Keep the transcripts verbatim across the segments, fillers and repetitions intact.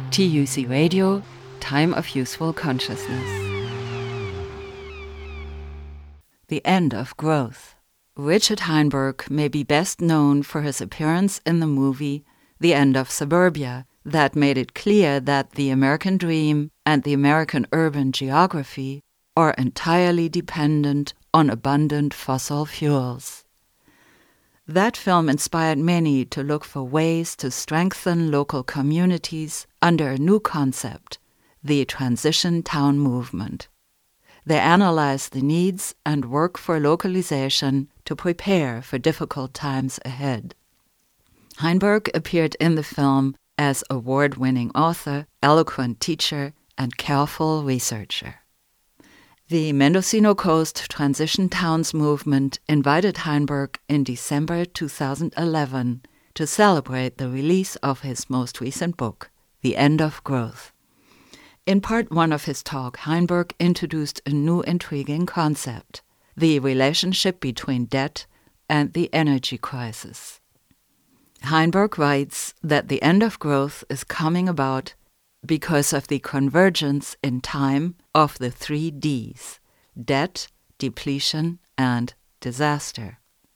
T U C Radio, Time of Useful Consciousness. The End of Growth. Richard Heinberg may be best known for his appearance in the movie The End of Suburbia, that made it clear that the American dream and the American urban geography are entirely dependent on abundant fossil fuels. That film inspired many to look for ways to strengthen local communities under a new concept, the Transition Town Movement. They analyze the needs and work for localization to prepare for difficult times ahead. Heinberg appeared in the film as award-winning author, eloquent teacher, and careful researcher. The Mendocino Coast Transition Towns movement invited Heinberg in December two thousand eleven to celebrate the release of his most recent book, The End of Growth. In part one of his talk, Heinberg introduced a new intriguing concept, the relationship between debt and the energy crisis. Heinberg writes that the end of growth is coming about because of the convergence in time of the three Ds: debt, depletion, and disaster.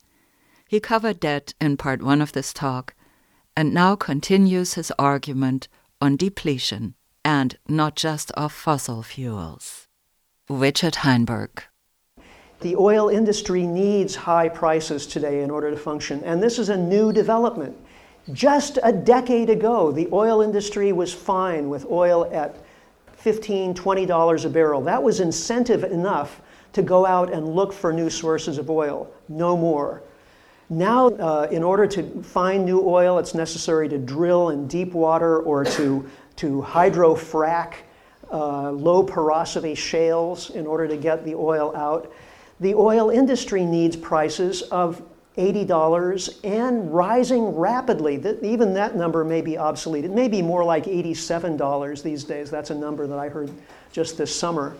He covered debt in part one of this talk and now continues his argument on depletion, and not just of fossil fuels. Richard Heinberg. The oil industry needs high prices today in order to function, and this is a new development. Just a decade ago, the oil industry was fine with oil at fifteen dollars, twenty dollars a barrel. That was incentive enough to go out and look for new sources of oil, no more. Now, uh, in order to find new oil, it's necessary to drill in deep water or to, to hydrofrack uh, low porosity shales in order to get the oil out. The oil industry needs prices of eighty dollars and rising rapidly. Even that number may be obsolete. It may be more like eighty-seven dollars these days. That's a number that I heard just this summer.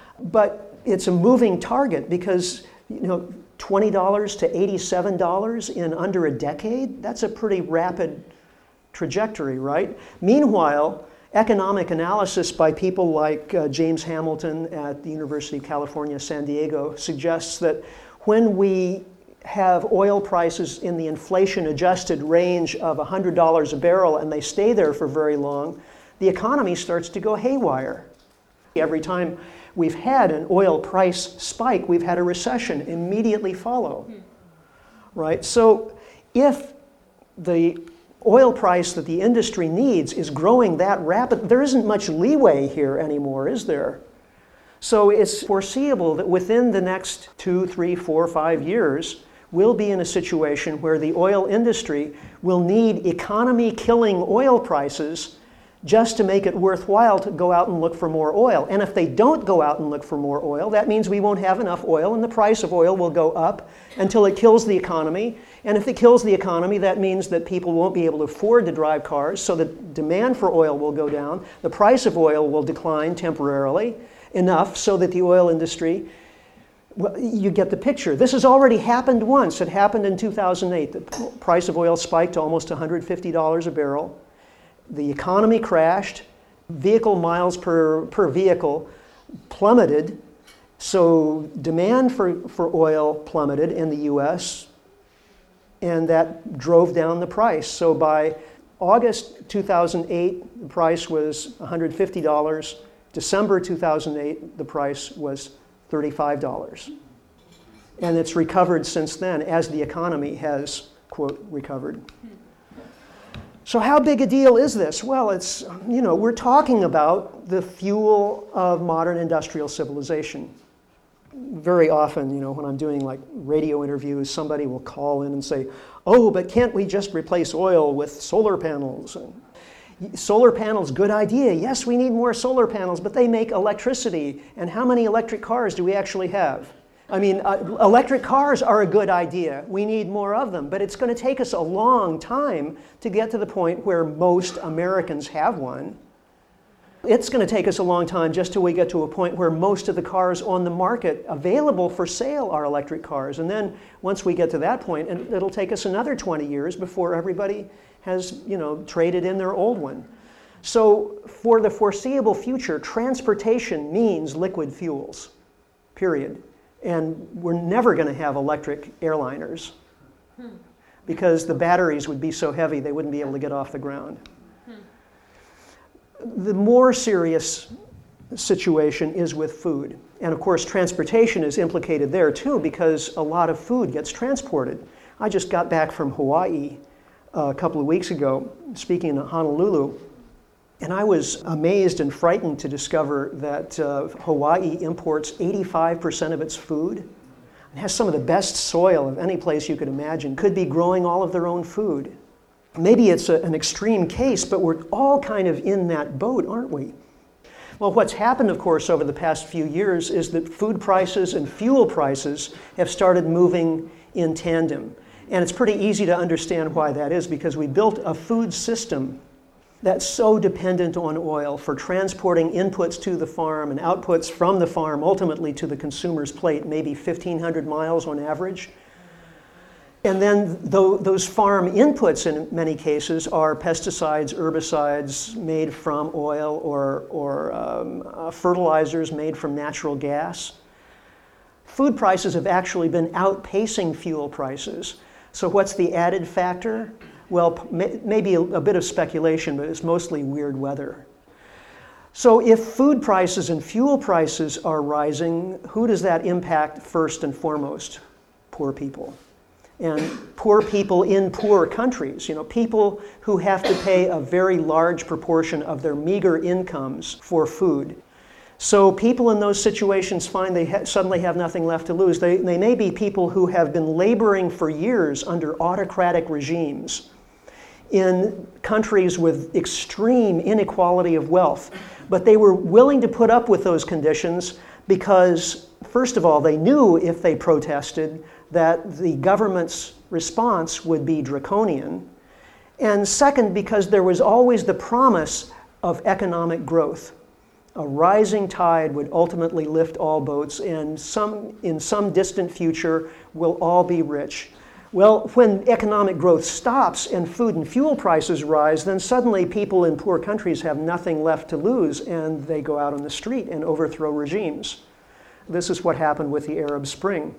But it's a moving target because, you know, twenty dollars to eighty-seven dollars in under a decade, that's a pretty rapid trajectory, right? Meanwhile, economic analysis by people like uh, James Hamilton at the University of California, San Diego suggests that when we have oil prices in the inflation-adjusted range of one hundred dollars a barrel and they stay there for very long, the economy starts to go haywire. Every time we've had an oil price spike, we've had a recession immediately follow, right? So if the oil price that the industry needs is growing that rapid, there isn't much leeway here anymore, is there? So it's foreseeable that within the next two, three, four, five years, we'll be in a situation where the oil industry will need economy-killing oil prices just to make it worthwhile to go out and look for more oil. And if they don't go out and look for more oil, that means we won't have enough oil and the price of oil will go up until it kills the economy. And if it kills the economy, that means that people won't be able to afford to drive cars, so the demand for oil will go down. The price of oil will decline temporarily enough so that the oil industry, well, you get the picture. This has already happened once. It happened in two thousand eight. The price of oil spiked to almost one hundred fifty dollars a barrel. The economy crashed. Vehicle miles per, per vehicle plummeted. So demand for, for oil plummeted in the U S, and that drove down the price. So by August two thousand eight, the price was one hundred fifty dollars. December two thousand eight, the price was thirty-five dollars. And it's recovered since then as the economy has, quote, recovered. So how big a deal is this? Well, it's, you know, we're talking about the fuel of modern industrial civilization. Very often, you know, when I'm doing like radio interviews, somebody will call in and say, oh, but can't we just replace oil with solar panels? And solar panels, good idea. Yes, we need more solar panels, but they make electricity. And how many electric cars do we actually have? I mean, uh, electric cars are a good idea. We need more of them, but it's going to take us a long time to get to the point where most Americans have one. It's going to take us a long time just till we get to a point where most of the cars on the market available for sale are electric cars. And then once we get to that point, and it'll take us another twenty years before everybody has, you know, traded in their old one. So for the foreseeable future, transportation means liquid fuels, period. And we're never going to have electric airliners hmm. because the batteries would be so heavy they wouldn't be able to get off the ground. Hmm. The more serious situation is with food. And of course, transportation is implicated there too because a lot of food gets transported. I just got back from Hawaii uh, a couple of weeks ago, speaking in Honolulu, and I was amazed and frightened to discover that uh, Hawaii imports eighty-five percent of its food. It has some of the best soil of any place you could imagine, could be growing all of their own food. Maybe it's a, an extreme case, but we're all kind of in that boat, aren't we? Well, what's happened, of course, over the past few years is that food prices and fuel prices have started moving in tandem. And it's pretty easy to understand why that is, because we built a food system that's so dependent on oil for transporting inputs to the farm and outputs from the farm ultimately to the consumer's plate, maybe fifteen hundred miles on average. And then th- those farm inputs in many cases are pesticides, herbicides made from oil or, or um, uh, fertilizers made from natural gas. Food prices have actually been outpacing fuel prices. So what's the added factor? Well, maybe a, a bit of speculation, but it's mostly weird weather. So if food prices and fuel prices are rising, who does that impact first and foremost? Poor people. And poor people in poor countries, you know, people who have to pay a very large proportion of their meager incomes for food. So people in those situations find they ha- suddenly have nothing left to lose. They, they may be people who have been laboring for years under autocratic regimes in countries with extreme inequality of wealth. But they were willing to put up with those conditions because, first of all, they knew if they protested that the government's response would be draconian. And second, because there was always the promise of economic growth. A rising tide would ultimately lift all boats, and some, in some distant future, we'll all be rich. Well, when economic growth stops and food and fuel prices rise, then suddenly people in poor countries have nothing left to lose, and they go out on the street and overthrow regimes. This is what happened with the Arab Spring.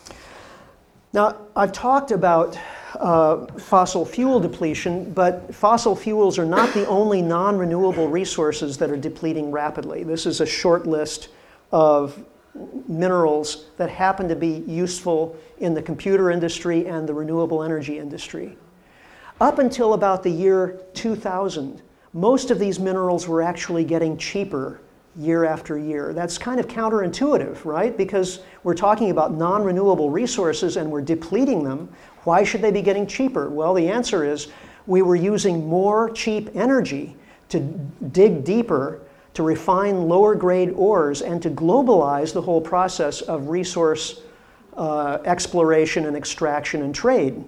Now, I've talked about uh, fossil fuel depletion, but fossil fuels are not the only non-renewable resources that are depleting rapidly. This is a short list of minerals that happen to be useful in the computer industry and the renewable energy industry. Up until about the year two thousand, most of these minerals were actually getting cheaper year after year. That's kind of counterintuitive, right? Because we're talking about non-renewable resources and we're depleting them. Why should they be getting cheaper? Well, the answer is we were using more cheap energy to dig deeper, to refine lower grade ores, and to globalize the whole process of resource uh, exploration and extraction and trade.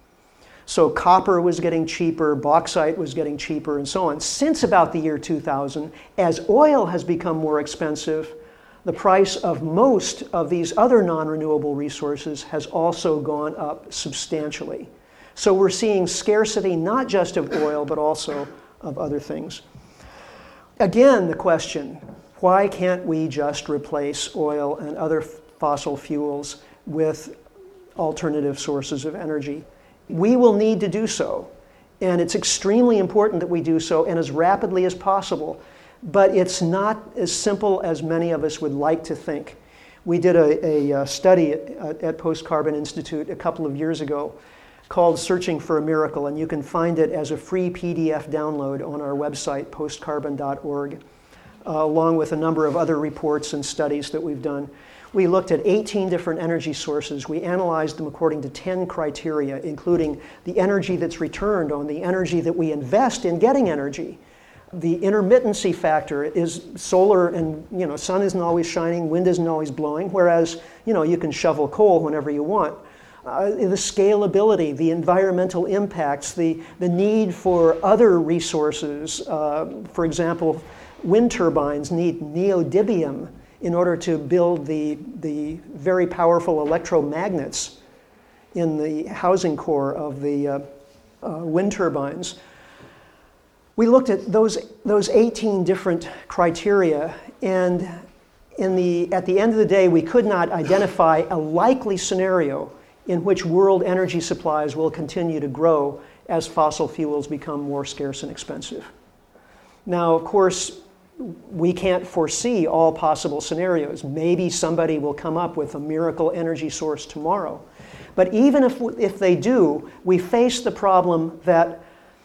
So copper was getting cheaper, bauxite was getting cheaper, and so on. Since about the year two thousand, as oil has become more expensive, the price of most of these other non-renewable resources has also gone up substantially. So we're seeing scarcity not just of oil, but also of other things. Again, the question, why can't we just replace oil and other fossil fuels with alternative sources of energy? We will need to do so, and it's extremely important that we do so, and as rapidly as possible. But it's not as simple as many of us would like to think. We did a, a study at, at Post Carbon Institute a couple of years ago called Searching for a Miracle, and you can find it as a free P D F download on our website, post carbon dot org, uh, along with a number of other reports and studies that we've done. We looked at eighteen different energy sources. We analyzed them according to ten criteria, including the energy that's returned on the energy that we invest in getting energy. The intermittency factor is solar, and you know, sun isn't always shining, wind isn't always blowing, whereas you know, you can shovel coal whenever you want. Uh, the scalability, the environmental impacts, the, the need for other resources. Uh, for example, wind turbines need neodymium in order to build the, the very powerful electromagnets in the housing core of the uh, uh, wind turbines. We looked at those, those eighteen different criteria, and in the, at the end of the day, we could not identify a likely scenario in which world energy supplies will continue to grow as fossil fuels become more scarce and expensive. Now, of course, we can't foresee all possible scenarios. Maybe somebody will come up with a miracle energy source tomorrow. But even if, if they do, we face the problem that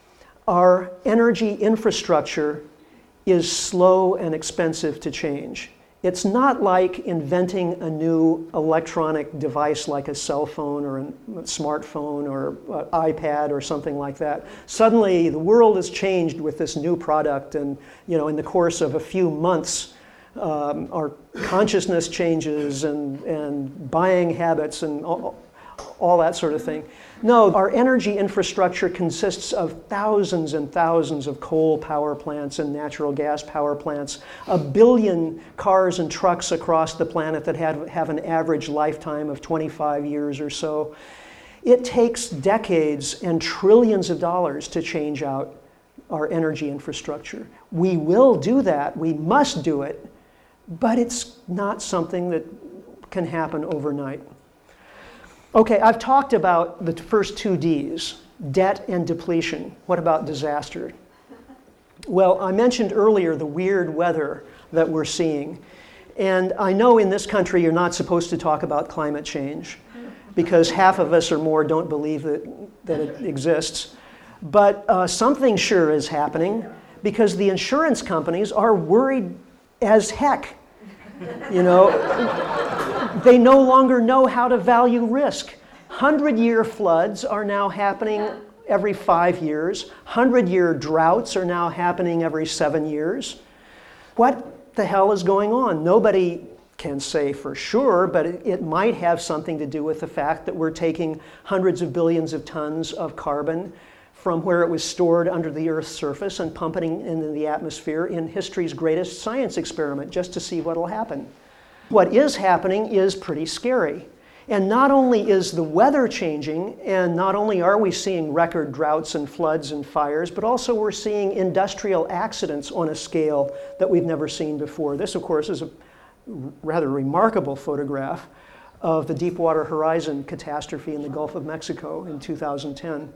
our energy infrastructure is slow and expensive to change. It's not like inventing a new electronic device like a cell phone or a smartphone or an iPad or something like that. Suddenly, the world has changed with this new product, and you know, in the course of a few months, um, our consciousness changes and, and buying habits and all, all that sort of thing. No, our energy infrastructure consists of thousands and thousands of coal power plants and natural gas power plants, a billion cars and trucks across the planet that have, have an average lifetime of twenty-five years or so. It takes decades and trillions of dollars to change out our energy infrastructure. We will do that, we must do it, but it's not something that can happen overnight. Okay, I've talked about the first two Ds, debt and depletion. What about disaster? Well, I mentioned earlier the weird weather that we're seeing. And I know in this country you're not supposed to talk about climate change because half of us or more don't believe that, that it exists. But uh, something sure is happening because the insurance companies are worried as heck. You know, they no longer know how to value risk. Hundred-year floods are now happening every five years. Hundred-year droughts are now happening every seven years. What the hell is going on? Nobody can say for sure, but it, it might have something to do with the fact that we're taking hundreds of billions of tons of carbon from where it was stored under the Earth's surface and pumping into the atmosphere in history's greatest science experiment just to see what will happen. What is happening is pretty scary. And not only is the weather changing, and not only are we seeing record droughts and floods and fires, but also we're seeing industrial accidents on a scale that we've never seen before. This, of course, is a rather remarkable photograph of the Deepwater Horizon catastrophe in the Gulf of Mexico in two thousand ten.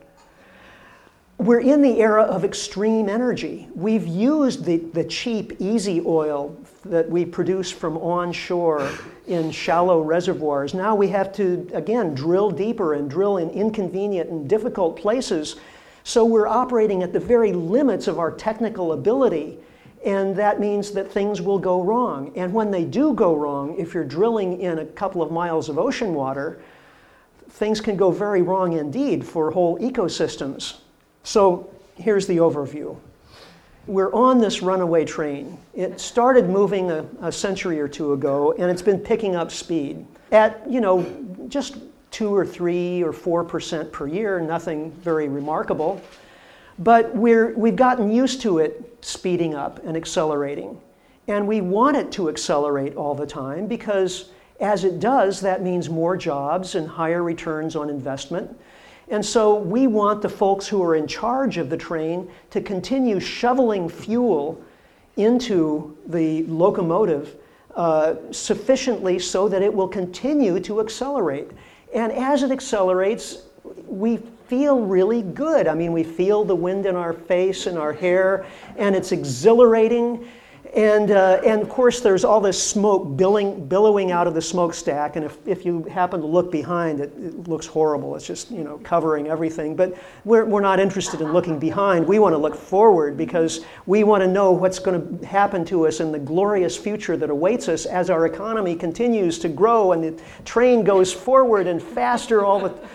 We're in the era of extreme energy. We've used the, the cheap, easy oil that we produce from onshore in shallow reservoirs. Now we have to, again, drill deeper and drill in inconvenient and difficult places. So we're operating at the very limits of our technical ability, and that means that things will go wrong. And when they do go wrong, if you're drilling in a couple of miles of ocean water, things can go very wrong indeed for whole ecosystems. So here's the overview. We're on this runaway train. It started moving a, a century or two ago, and it's been picking up speed at, you know, just two or three or four percent per year, nothing very remarkable. But we're, we've gotten used to it speeding up and accelerating. And we want it to accelerate all the time because as it does, that means more jobs and higher returns on investment. And so we want the folks who are in charge of the train to continue shoveling fuel into the locomotive uh, sufficiently so that it will continue to accelerate. And as it accelerates, we feel really good. I mean, we feel the wind in our face and our hair, and it's exhilarating. And, uh, and of course, there's all this smoke billowing, billowing out of the smokestack. And if, if you happen to look behind, it, it looks horrible. It's just, you know, covering everything. But we're, we're not interested in looking behind. We want to look forward because we want to know what's going to happen to us in the glorious future that awaits us as our economy continues to grow and the train goes forward and faster all the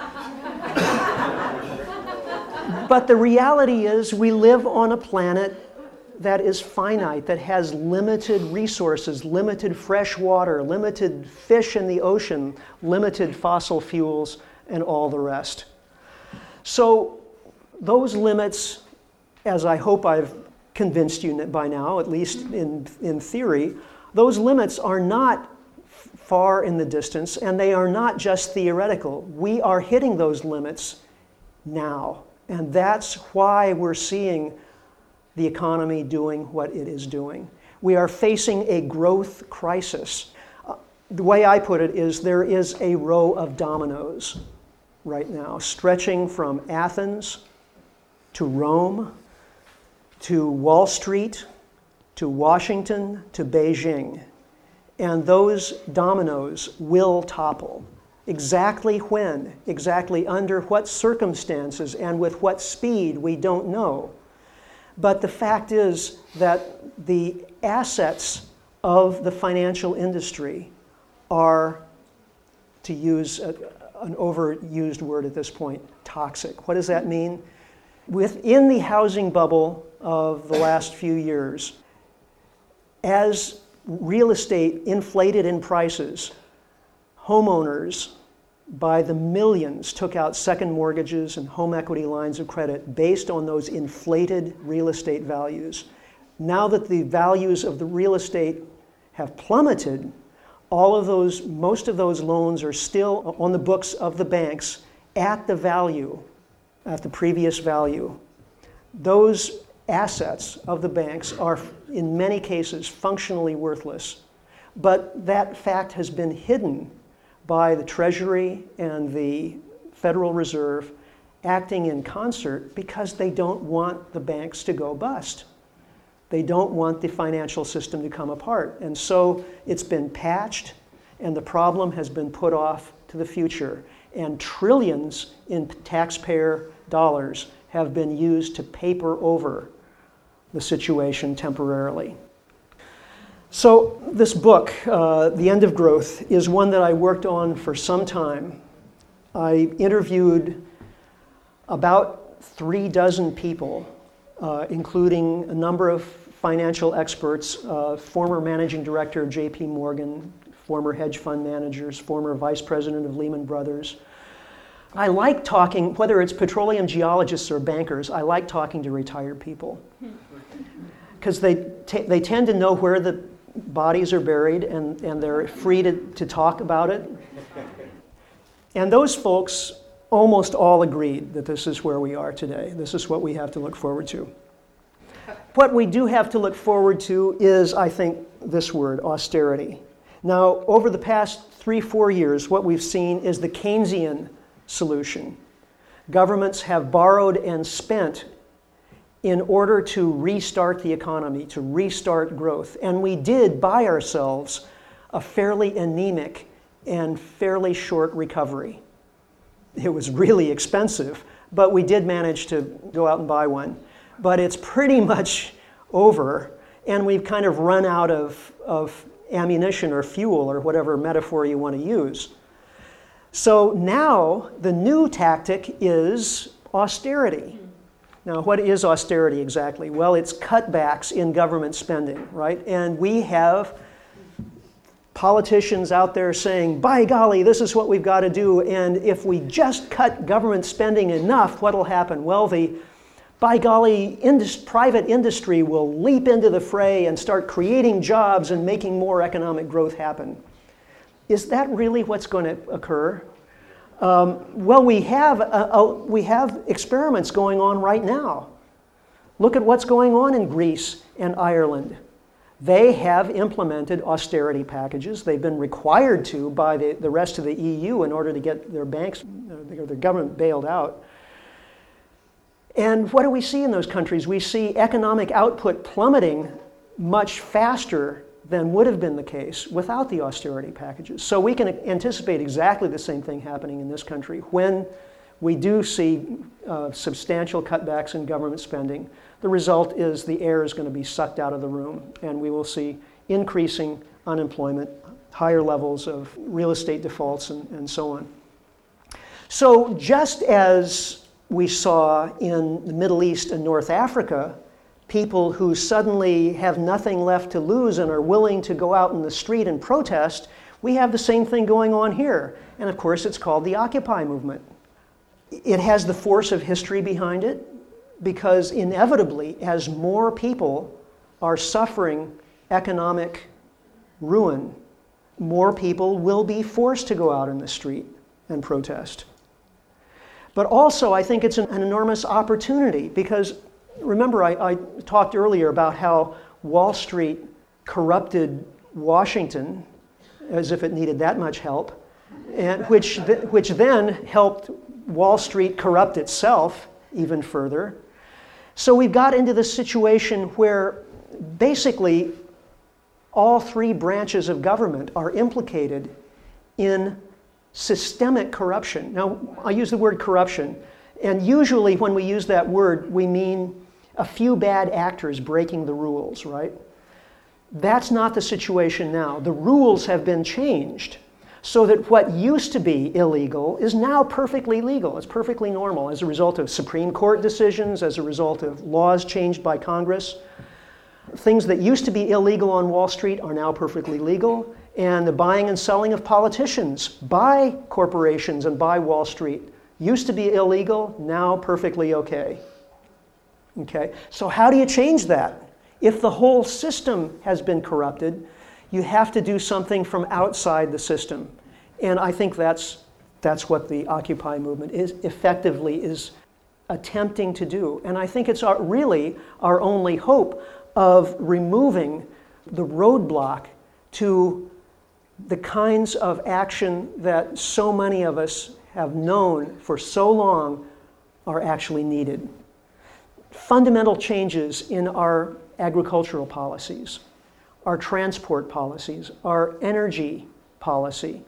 But the reality is we live on a planet that is finite, that has limited resources, limited fresh water, limited fish in the ocean, limited fossil fuels, and all the rest. So those limits, as I hope I've convinced you by now, at least in, in theory, those limits are not far in the distance, and they are not just theoretical. We are hitting those limits now, and that's why we're seeing the economy doing what it is doing. We are facing a growth crisis. Uh, the way I put it is there is a row of dominoes right now, stretching from Athens to Rome, to Wall Street, to Washington, to Beijing. And those dominoes will topple. Exactly when, exactly under what circumstances, and with what speed, we don't know. But the fact is that the assets of the financial industry are, to use a, an overused word at this point, toxic. What does that mean? Within the housing bubble of the last few years, as real estate inflated in prices, homeowners by the millions took out second mortgages and home equity lines of credit based on those inflated real estate values. Now that the values of the real estate have plummeted, all of those, most of those loans are still on the books of the banks at the value, at the previous value. Those assets of the banks are, in many cases, functionally worthless. But that fact has been hidden by the Treasury and the Federal Reserve acting in concert because they don't want the banks to go bust. They don't want the financial system to come apart. And so it's been patched, and the problem has been put off to the future. And trillions in taxpayer dollars have been used to paper over the situation temporarily. So this book, uh, The End of Growth, is one that I worked on for some time. I interviewed about three dozen people, uh, including a number of financial experts, uh, former managing director of J P Morgan, former hedge fund managers, former vice president of Lehman Brothers. I like talking, whether it's petroleum geologists or bankers, I like talking to retired people. Because they, t- they tend to know where the bodies are buried, and, and they're free to, to talk about it. And those folks almost all agreed that this is where we are today. This is what we have to look forward to. What we do have to look forward to is, I think, this word, austerity. Now, over the past three, four years, what we've seen is the Keynesian solution. Governments have borrowed and spent in order to restart the economy, to restart growth. And we did buy ourselves a fairly anemic and fairly short recovery. It was really expensive, but we did manage to go out and buy one. But it's pretty much over, and we've kind of run out of, of ammunition or fuel or whatever metaphor you want to use. So now the new tactic is austerity. Now, what is austerity exactly? Well, it's cutbacks in government spending, right? And we have politicians out there saying, by golly, this is what we've got to do, and if we just cut government spending enough, what'll happen? Well, the, by golly, indus- private industry will leap into the fray and start creating jobs and making more economic growth happen. Is that really what's going to occur? Um, well, we have, a, a, we have experiments going on right now. Look at what's going on in Greece and Ireland. They have implemented austerity packages. They've been required to by the, the rest of the E U in order to get their banks, or their government bailed out. And what do we see in those countries? We see economic output plummeting much faster than would have been the case without the austerity packages. So we can anticipate exactly the same thing happening in this country when we do see uh, substantial cutbacks in government spending. The result is the air is going to be sucked out of the room, and we will see increasing unemployment, higher levels of real estate defaults, and, and so on. So just as we saw in the Middle East and North Africa, people who suddenly have nothing left to lose and are willing to go out in the street and protest, we have the same thing going on here. And of course, it's called the Occupy movement. It has the force of history behind it because inevitably, as more people are suffering economic ruin, more people will be forced to go out in the street and protest. But also, I think it's an, an enormous opportunity because remember I, I talked earlier about how Wall Street corrupted Washington as if it needed that much help, and which, th- which then helped Wall Street corrupt itself even further. So we've got into this situation where basically all three branches of government are implicated in systemic corruption. Now, I use the word corruption, and usually when we use that word, we mean a few bad actors breaking the rules, right? That's not the situation now. The rules have been changed so that what used to be illegal is now perfectly legal. It's perfectly normal as a result of Supreme Court decisions, as a result of laws changed by Congress. Things that used to be illegal on Wall Street are now perfectly legal, and the buying and selling of politicians by corporations and by Wall Street used to be illegal, now perfectly okay. Okay, so how do you change that? If the whole system has been corrupted, you have to do something from outside the system. And I think that's, that's what the Occupy movement is effectively is attempting to do. And I think it's our, really our only hope of removing the roadblock to the kinds of action that so many of us have known for so long are actually needed. Fundamental changes in our agricultural policies, our transport policies, our energy policy.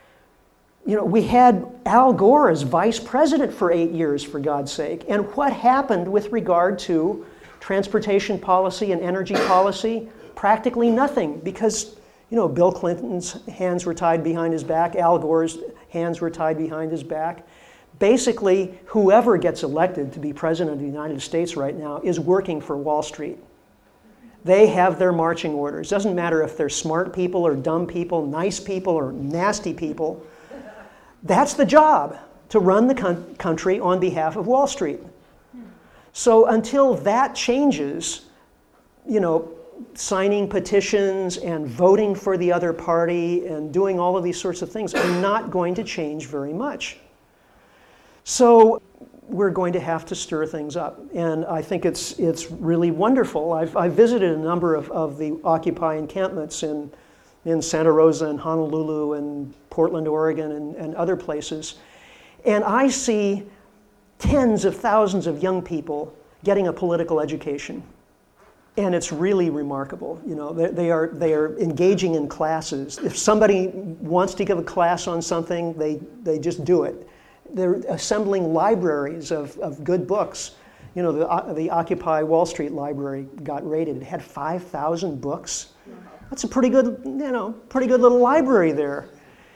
You know, we had Al Gore as vice president for eight years, for God's sake. And what happened with regard to transportation policy and energy policy? Practically nothing, because, you know, Bill Clinton's hands were tied behind his back, Al Gore's hands were tied behind his back. Basically, whoever gets elected to be president of the United States right now is working for Wall Street. They have their marching orders. Doesn't matter if they're smart people or dumb people, nice people or nasty people. That's the job, to run the con- country on behalf of Wall Street. So until that changes, you know, signing petitions and voting for the other party and doing all of these sorts of things are not going to change very much. So we're going to have to stir things up. And I think it's it's really wonderful. I've, I've visited a number of, of the Occupy encampments in, in Santa Rosa and Honolulu and Portland, Oregon, and, and other places. And I see tens of thousands of young people getting a political education. And it's really remarkable. You know, they, they are they are engaging in classes. If somebody wants to give a class on something, they, they just do it. They're assembling libraries of, of good books. You know, the, the Occupy Wall Street library got raided. It had five thousand books. That's a pretty good, you know, pretty good little library there.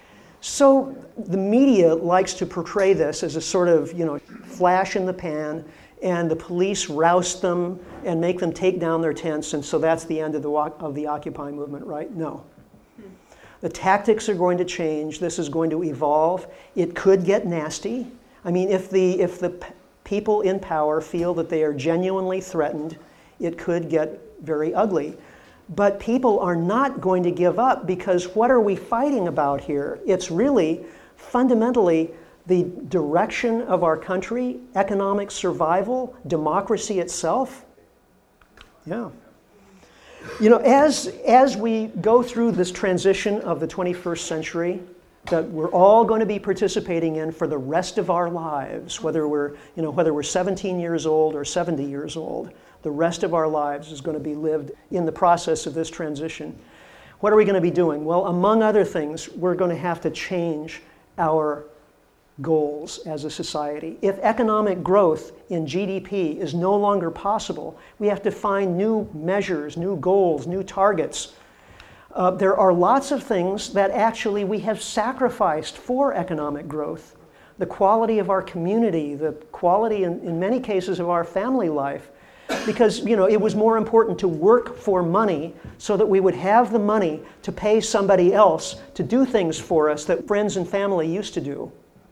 So the media likes to portray this as a sort of, you know, flash in the pan, and the police roust them and make them take down their tents, and so that's the end of the of the Occupy movement, right? No. The tactics are going to change. This is going to evolve. It could get nasty. I mean, if the if the p- people in power feel that they are genuinely threatened, it could get very ugly. But people are not going to give up, because what are we fighting about here? It's really fundamentally the direction of our country, economic survival, democracy itself. Yeah. You know, as, as we go through this transition of the twenty-first century that we're all going to be participating in for the rest of our lives, whether we're, you know, whether we're seventeen years old or seventy years old, the rest of our lives is going to be lived in the process of this transition. What are we going to be doing? Well, among other things, we're going to have to change our goals as a society. If economic growth in G D P is no longer possible, we have to find new measures, new goals, new targets. Uh, there are lots of things that actually we have sacrificed for economic growth. The quality of our community, the quality in, in many cases of our family life, because, you know, it was more important to work for money so that we would have the money to pay somebody else to do things for us that friends and family used to do.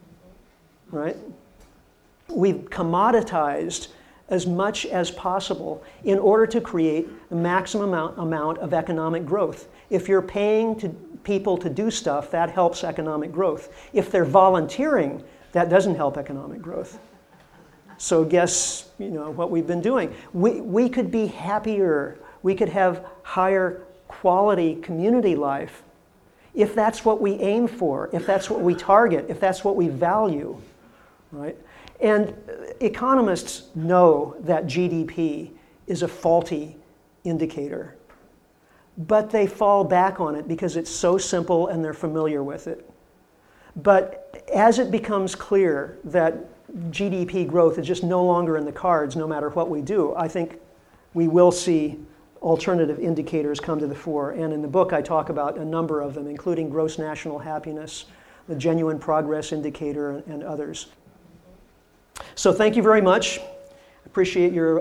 Right? We've commoditized as much as possible in order to create the maximum amount, amount of economic growth. If you're paying to people to do stuff, that helps economic growth. If they're volunteering, that doesn't help economic growth. So guess, you know, what we've been doing. We, we could be happier. We could have higher quality community life if that's what we aim for, if that's what we target, if that's what we value, right? And economists know that G D P is a faulty indicator, but they fall back on it because it's so simple and they're familiar with it. But as it becomes clear that G D P growth is just no longer in the cards no matter what we do, I think we will see alternative indicators come to the fore. And in the book I talk about a number of them, including gross national happiness, the genuine progress indicator, and others. So thank you very much. Appreciate your...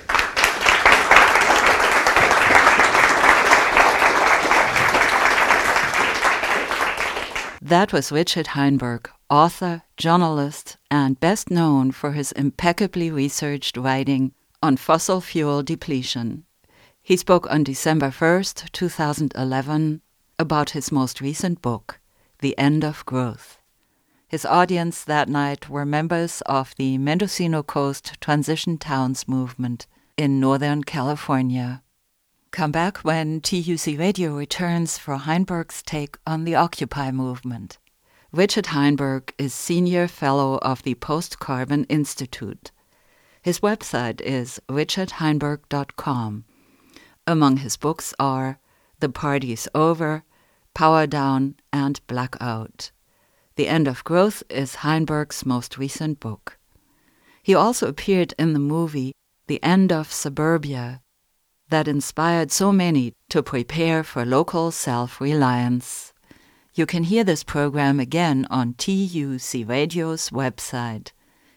That was Richard Heinberg, author, journalist, and best known for his impeccably researched writing on fossil fuel depletion. He spoke on December first, two thousand eleven, about his most recent book, The End of Growth. His audience that night were members of the Mendocino Coast Transition Towns movement in Northern California. Come back when T U C Radio returns for Heinberg's take on the Occupy movement. Richard Heinberg is Senior Fellow of the Post-Carbon Institute. His website is richard heinberg dot com. Among his books are The Party's Over, Power Down, and Blackout. The End of Growth is Heinberg's most recent book. He also appeared in the movie The End of Suburbia, that inspired so many to prepare for local self-reliance. You can hear this program again on T U C Radio's website,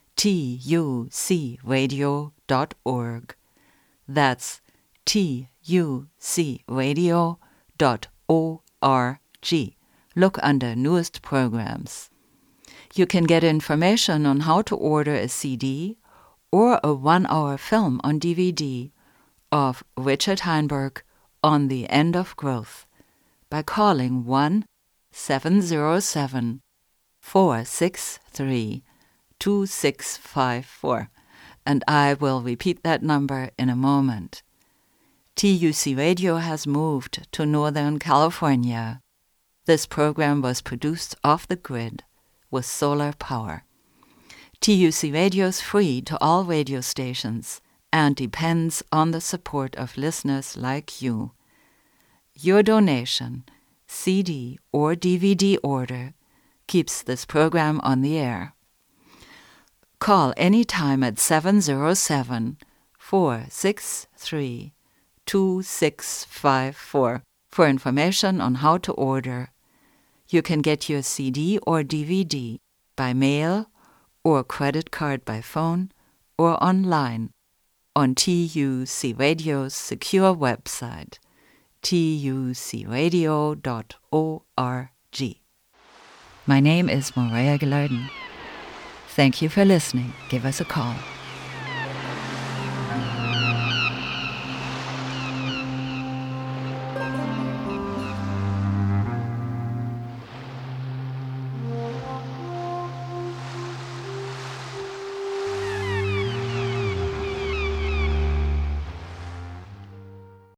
T U C radio dot org. That's T U C radio dot org. Look under Newest Programs. You can get information on how to order a C D or a one-hour film on D V D of Richard Heinberg on The End of Growth by calling one seven zero seven, four six three, two six five four, and I will repeat that number in a moment. T U C Radio has moved to Northern California. This program was produced off the grid with solar power. T U C Radio is free to all radio stations and depends on the support of listeners like you. Your donation, C D or D V D order, keeps this program on the air. Call anytime at seven zero seven, four six three, two six five four for information on how to order. You can get your C D or D V D by mail or credit card by phone or online on T U C Radio's secure website, T U C radio dot org. My name is Morea Gilardin. Thank you for listening. Give us a call.